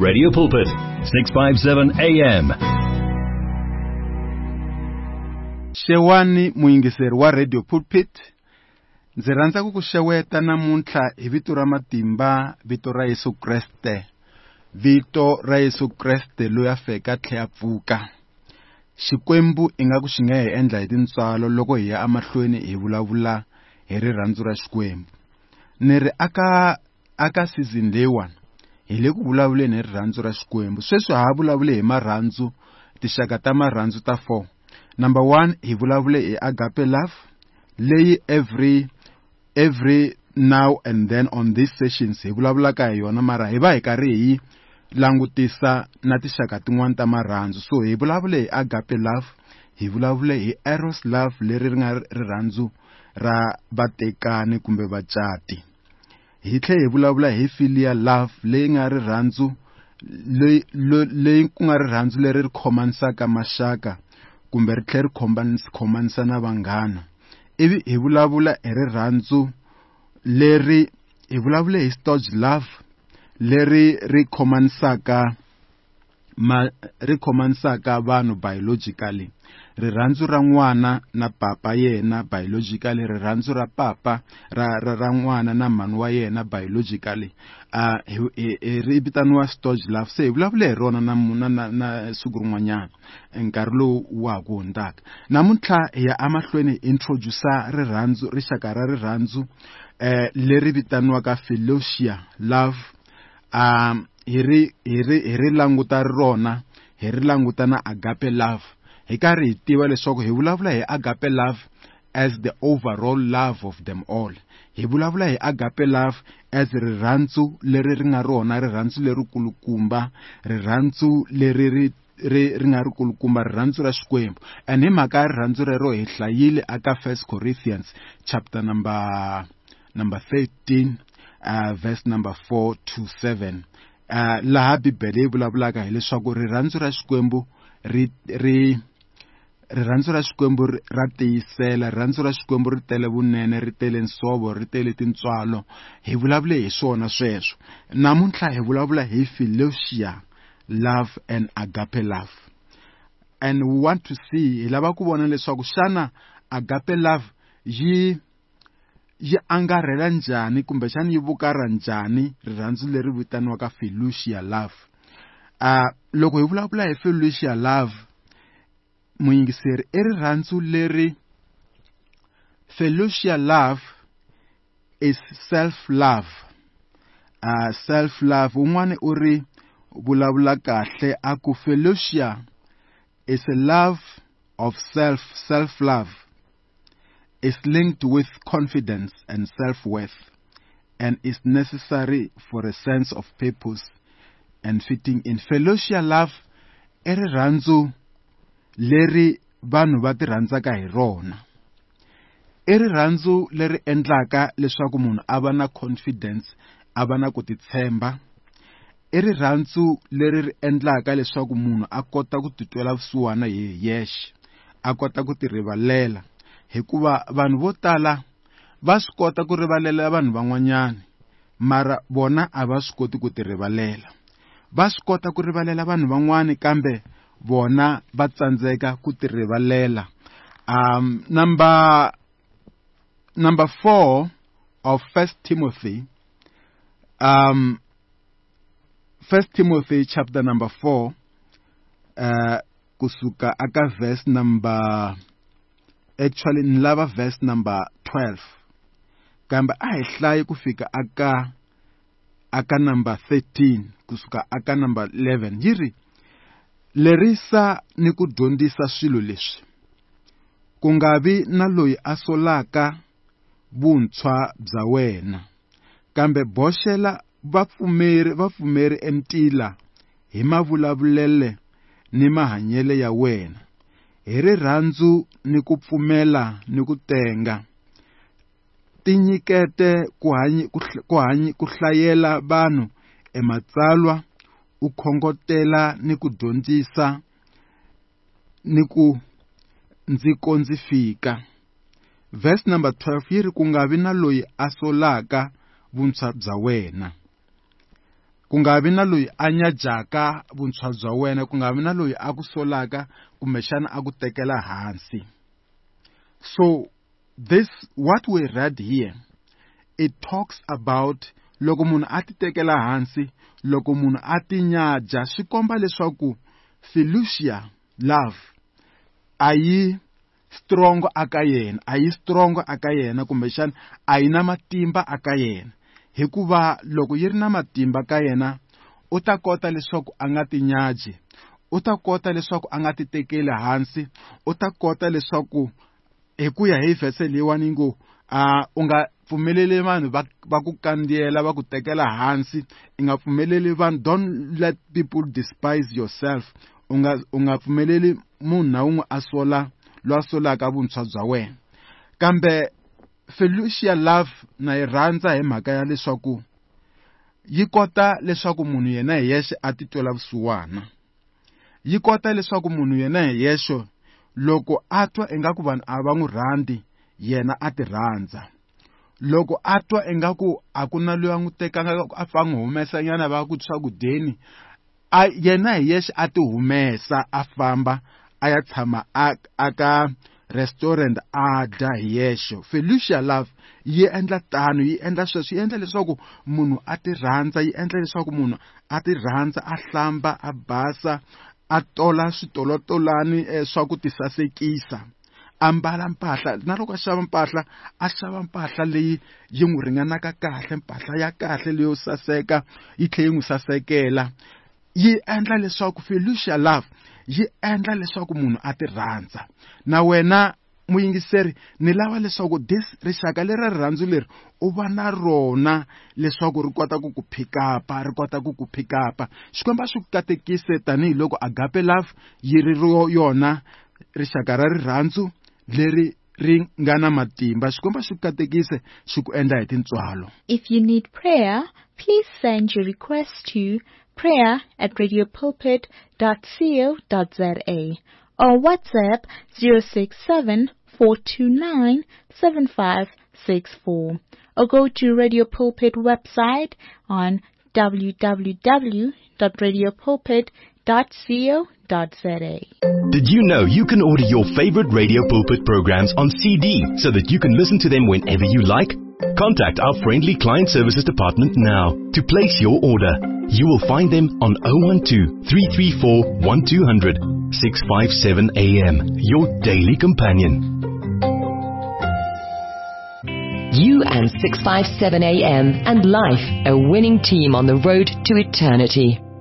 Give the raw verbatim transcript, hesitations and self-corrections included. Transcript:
Radio Pulpit, six fifty-seven A M. Xewani muingiseri wa Radio Pulpit. Ndzi rhandza ku ku xeweta namuntlha hi vito ra matimba, vito ra Yesu Kreste. Vito ra Yesu Kreste loyi a feka tlhela pfuka. Xikwembu ingaku xi nga hi endla hi tintswalo loko hi ya amahlweni hi vulavula hi rirhandzu ra Xikwembu. Ni ri aka aka season leyiwani hi le ku vulavuleni hi rirhandzu ra Xikwembu. Sweswi ha vulavule hi marhandzu, tixaka ta marhandzu ta four. Number one, hi vulavule hi agape love, leyi every every now and then on these sessions hi vulavulaka hi yona, mara hi va hi karhi hi langutisa na tixaka tin'wana ta marhandzu. So hi vulavule hi agape love, hi vulavule hi eros love leri ri nga rirhandzu ra vatekani kumbe vacati. Hi tlhe hi vulavula hi filial love leyi nga rirhandzu leyi leyi ku nga rirhandzu leri ri khomanisaka maxaka kumbe ri tlhe ri khomanisa na vanghana. Ivi hi vulavula hi rirhandzu leri hi vulavule hi storge love leri ri khomanisaka ma ri khomanisaka vanhu biologically. Rirhandzu ra n'wana na papa yena biologically, rirhandzu ra papa ra ra, ra n'wana na mhani wa yena biologically. Uh, ri vitaniwa storge love. Se hi vulavule hi rona na na na, na siku rin'wanyana nkarhi lowu wa ku hundzaka. Namuntlha hi ya amahlweni introduce rirhandzu, rixaka ra rirhandzu eh leri vitaniwaka fellowship love. Um hi ri hi ri hi ri languta rona, hi ri languta na agape love. Hi karhi hi tiva leswaku hi vulavula hi agape love as the overall love of them all. Hi vulavula hi agape love as rirhandzu leri ri nga rona, rirhandzu leri kulukumba, rirhandzu leri ri ri ri nga ri kulukumba, rirhandzu ra Xikwembu. And hi mhaka rirhandzu rero hi hlayile aka First Corinthians chapter number number thirteen uh, verse number four to seven. Uh, laha Bibele yi vulavulaka hi leswaku rirhandzu ra Xikwembu ri ri rirhandzu ra Xikwembu ra tiyisela, rirhandzu ra Xikwembu ri tele vunene, ri tele nsovo, ri tele tintswalo. Hi vulavule hi swona sweswo. Namuntlha hi vulavula hi fellowship love and agape love. And we want to see, hi lava ku vona leswaku xana agape love yi yi angarhela njhani kumbe xana yi vukara njhani rirhandzu leri vitaniwaka fellowship love. Uh, loko hi vulavula hi fellowship love, muyingiseri i rirhandzu leri, fellowship love is self love. Uh, self love, un'wana u ri vulavula kahle aku fellowship is a love of self, self love is linked with confidence and self-worth and is necessary for a sense of purpose and fitting in. Fellowship love i rirhandzu leri vanhu va ti rhandzaka hi rona. I rirhandzu leri endlaka leswaku munhu a va na confidence, a va na ku titshemba. I rirhandzu leri ri endlaka leswaku munhu a kota ku titwela vusiwana hi yexe, a kota ku ti rivalela. Hikuva vanhu vo tala va swi kota ku rivalela vanhu van'wanyana, mara vona a va swi koti ku ti rivalela. Va swi kota ku rivalela vanhu van'wana kambe vona va tsandzeka ku ti rivalela. Um, number number four of First Timothy, um, First Timothy chapter number four, uh, kusuka aka verse number, actually nilava verse number twelve. Kamba a hi hlayi ku fika aka aka number thirteen kusuka aka number eleven. Yiri lerisa ni ku dyondzisa swilo leswi, ku nga vi na loyi a solaka vuntshwa bya wena, kambe boxela vapfumeri vapfumeri entila hi mavulavulele ni mahanyele ya wena, hi rirhandzu ni ku pfumela ni ku tenga. Tinyikete ku hanyi ku hanyi ku hlayela vanhu ematsalwa, u khongotela ni ku dyondzisa ni ku ndziko ndzi fika. Verse number twelve yiri ku nga vi na loyi a solaka vuntshwa bya wena. ku nga vi na loyi a nyajaka vuntshwa bya wena, ku nga vi na loyi a ku solaka kumbexana a ku tekela hansi. So this, what we read here, it talks about loko munhu a ti tekela hansi, loko munhu a ti nyaja, swi komba leswaku fiducia love a yi strong aka yena, a yi strong aka yena kumbexana a yi na matimba aka yena. Hikuva loko yi ri na matimba ka yena, u ta kota leswaku a nga ti nyaji, u ta kota leswaku a nga ti tekeli hansi, u ta kota leswaku hi ku ya hi verse leyiwani ngo a u nga pfumeleli vanhu va ku kandziyela va ku tekela hansi, i nga pfumeleli vanhu, don't let people despise yourself. U nga u nga pfumeleli munhu na un'we a sola lo solaka vuntshwa bya wena. Kambe fiducia love na yi rhandza hi mhaka ya leswaku yi kota leswaku munhu yena hi yexe a titwela vusiwana, yi kota leswaku munhu yena hi yexo loko a twa ingaku vanhu a va n'wi rhandzi, yena a ti rhandza. Loko a twa ingaku a ku na loyi a n'wi tekanga a fa n'wi humesa nyana va ku swakudyeni, a yena hi yexe a ti humesa a famba a ya tshama aka restaurant a dya hi yexe. Fiducia love yi endla tano, yi endla sweswo, yi endla leswaku munhu a ti rhandza, yi endla leswaku munhu a ti rhandza, a hlamba, a basa, a tola switolotolani swa ku ti sasekisa, ambala mpahla, na loko a xava mpahla a xava mpahla leyi yi n'wi ringanaka kahle, mpahla ya kahle leyo saseka yi tlhela yi n'wi sasekela. Yi endla leswaku fiducia love yi endla leswaku munhu a ti rhandza. Na wena muyingiseri, ni lava leswaku this rixaka leri rirhandzu leri u va na rona, leswaku ri kota ku ku pick up, ri kota ku ku pick up. Xikomba swi ku katekise tanihi loko agape love yi ri yona rixaka ra rirhandzu leri ri nga na matimba. Xikomba swi ku katekise swi ku endla hi tintswalo. If you need prayer, please send your request to prayer at radio pulpit dot co dot za or WhatsApp zero six seven, four two nine, seven five six four, or go to Radio Pulpit website on w w w dot radio pulpit dot co dot za. Did you know you can order your favorite Radio Pulpit programs on C D so that you can listen to them whenever you like? Contact our friendly client services department now to place your order. You will find them on zero one two, three three four, one two zero zero, six five seven A M, your daily companion. You and six five seven A M and life, a winning team on the road to eternity.